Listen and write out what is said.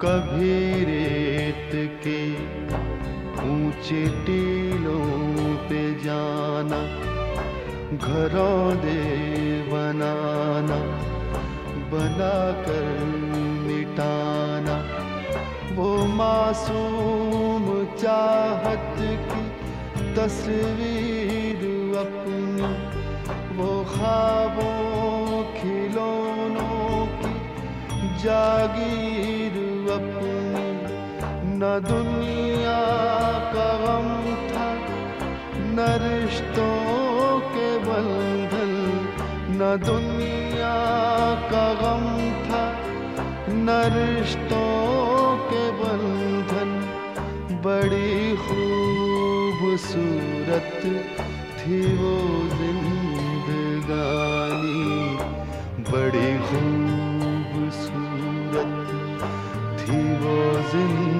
कभी रेत के ऊंचे टीलों पे जाना, घरों दे बनाना, बनाकर मिटाना। वो मासूम चाहत की तस्वीर अपनी, वो ख्वाबों खिलौनों की जागीर अपनी। न दुनिया का गम था, न रिश्तों के बंधन, न दुनिया का गम था, न रिश्तों के बंधन। बड़ी खूबसूरत थी वो जिंदगानी, बड़ी खूबसूरत थी वो जिंदगानी।